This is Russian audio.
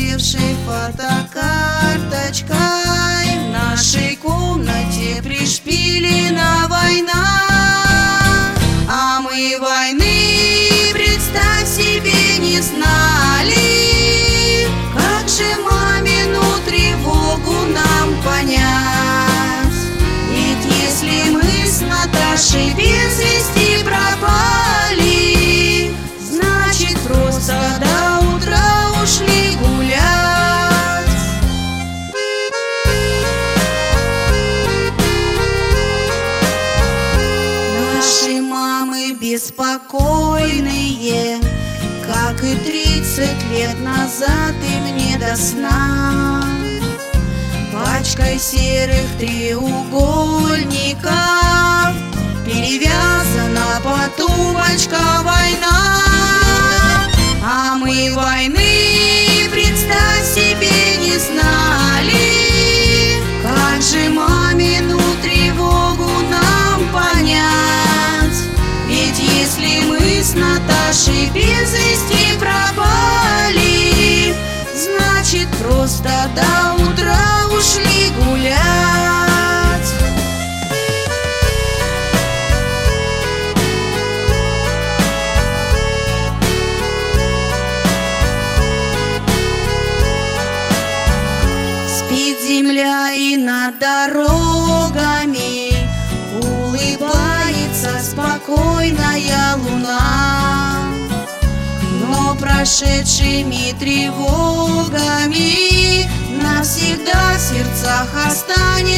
сгоревшей фотокарточкой. В нашей комнате пришпилена война, а мы войны, представь себе, не знали. Как же мамину тревогу нам понять? Ведь если мы с Наташей без вести пропали, значит просто до утра ушли гулять. Наши мамы беспокойные, как и 30 лет назад, им не до сна. Пачкой серых треугольников перевязана потумочка война, а мы войны, представь себе, не знали. Как же мамину тревогу нам понять? Ведь если мы с Наташей без вести пропали, значит просто до утра ушли гулять. Спит земля и над дорогами улыбается спокойная луна, но прошедшими тревогами навсегда в сердцах останется